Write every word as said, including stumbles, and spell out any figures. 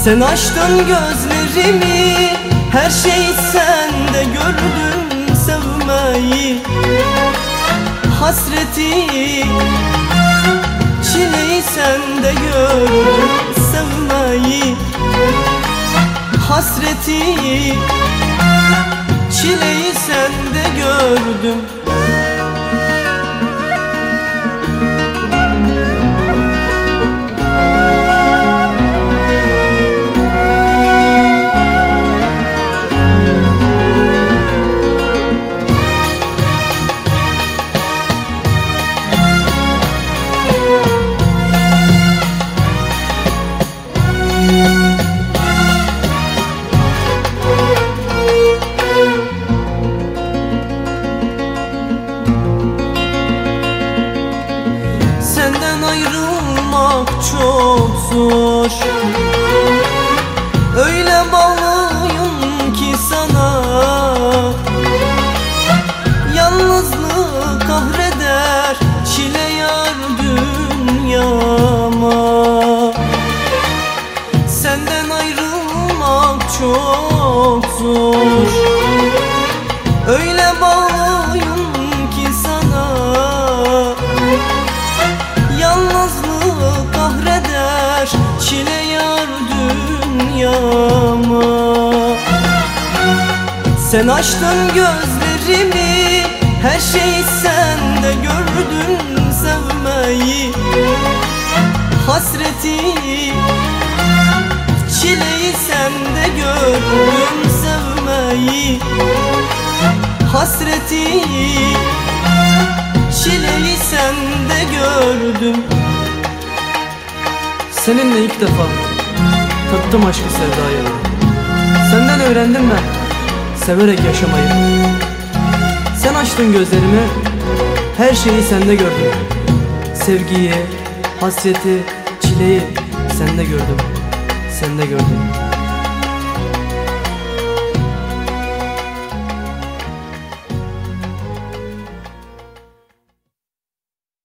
Sen açtın gözlerimi, her şeyi sende gördüm. Sevmeyi, hasreti, çileyi sende gördüm. Sevmeyi, hasreti, çileyi sende gördüm. Senden ayrılmak çok zor, öyle bağlıyım ki sana. Yalnızlık kahreder, çile yar dünyama. Senden ayrılmak çok zor, öyle bağlıyım ki sana. Yalnızlık kahreder, çile yar dünyama. Sen açtın gözlerimi, her şeyi sende gördüm. Sevmeyi, hasreti, çileyi sende gördüm. Sevmeyi, hasreti, çileyi sende gördüm. Seninle ilk defa tattım aşkı sevdayı. Senden öğrendim ben severek yaşamayı. Sen açtın gözlerimi, her şeyi sende gördüm. Sevgiyi, hasreti, çileyi sende gördüm. Sende gördüm.